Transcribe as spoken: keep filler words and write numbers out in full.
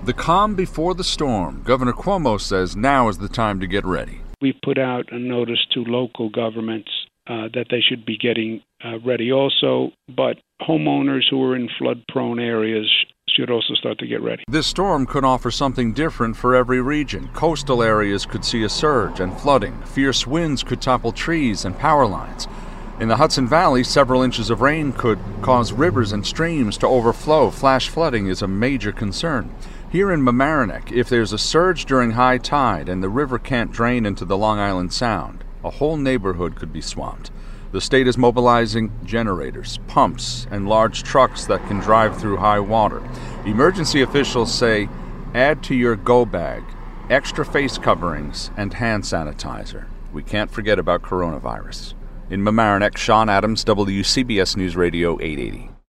The calm before the storm. Governor Cuomo says now is the time to get ready. We've put out a notice to local governments uh, that they should be getting uh, ready also, but homeowners who are in flood-prone areas should also start to get ready. This storm could offer something different for every region. Coastal areas could see a surge and flooding. Fierce winds could topple trees and power lines. In the Hudson Valley, several inches of rain could cause rivers and streams to overflow. Flash flooding is a major concern. Here in Mamaroneck, if there's a surge during high tide and the river can't drain into the Long Island Sound, a whole neighborhood could be swamped. The state is mobilizing generators, pumps, and large trucks that can drive through high water. Emergency officials say, add to your go bag extra face coverings and hand sanitizer. We can't forget about coronavirus. In Mamaroneck, Sean Adams, W C B S News Radio eight eighty.